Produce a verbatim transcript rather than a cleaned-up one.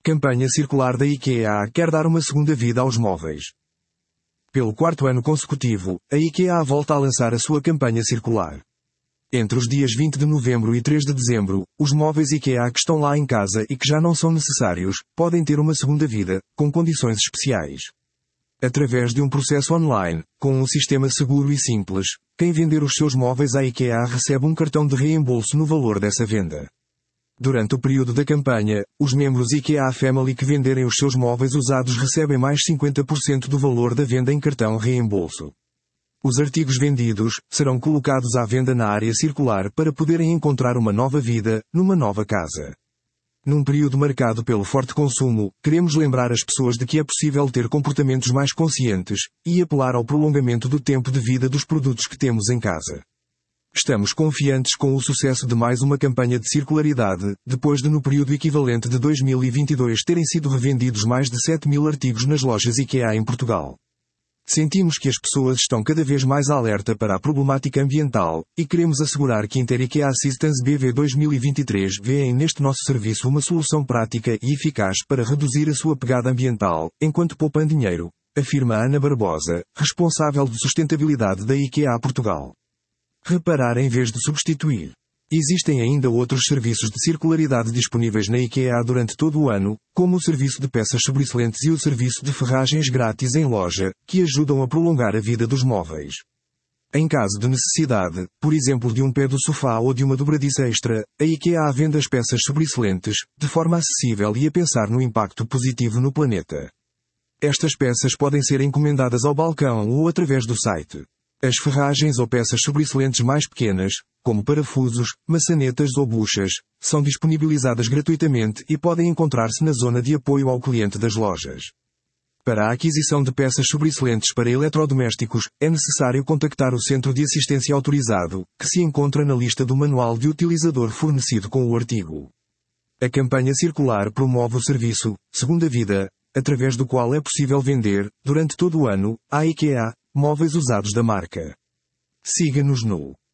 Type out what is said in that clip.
Campanha circular da IKEA quer dar uma segunda vida aos móveis. Pelo quarto ano consecutivo, a IKEA volta a lançar a sua campanha circular. Entre os dias vinte de novembro e três de dezembro, os móveis IKEA que estão lá em casa e que já não são necessários, podem ter uma segunda vida, com condições especiais. Através de um processo online, com um sistema seguro e simples, quem vender os seus móveis à IKEA recebe um cartão de reembolso no valor dessa venda. Durante o período da campanha, os membros IKEA Family que venderem os seus móveis usados recebem mais cinquenta por cento do valor da venda em cartão reembolso. Os artigos vendidos serão colocados à venda na área circular para poderem encontrar uma nova vida, numa nova casa. Num período marcado pelo forte consumo, queremos lembrar as pessoas de que é possível ter comportamentos mais conscientes e apelar ao prolongamento do tempo de vida dos produtos que temos em casa. Estamos confiantes com o sucesso de mais uma campanha de circularidade, depois de no período equivalente de dois mil e vinte e dois terem sido revendidos mais de sete mil artigos nas lojas IKEA em Portugal. Sentimos que as pessoas estão cada vez mais alerta para a problemática ambiental, e queremos assegurar que Inter IKEA Assistance B V dois mil e vinte e três vêem neste nosso serviço uma solução prática e eficaz para reduzir a sua pegada ambiental, enquanto poupam dinheiro, afirma Ana Barbosa, responsável de sustentabilidade da IKEA Portugal. Reparar em vez de substituir. Existem ainda outros serviços de circularidade disponíveis na IKEA durante todo o ano, como o serviço de peças sobressalentes e o serviço de ferragens grátis em loja, que ajudam a prolongar a vida dos móveis. Em caso de necessidade, por exemplo de um pé do sofá ou de uma dobradiça extra, a IKEA vende as peças sobressalentes, de forma acessível e a pensar no impacto positivo no planeta. Estas peças podem ser encomendadas ao balcão ou através do site. As ferragens ou peças sobressalentes mais pequenas, como parafusos, maçanetas ou buchas, são disponibilizadas gratuitamente e podem encontrar-se na zona de apoio ao cliente das lojas. Para a aquisição de peças sobressalentes para eletrodomésticos, é necessário contactar o Centro de Assistência Autorizado, que se encontra na lista do manual de utilizador fornecido com o artigo. A campanha circular promove o serviço, Segunda Vida, através do qual é possível vender, durante todo o ano, à IKEA, móveis usados da marca. Siga-nos no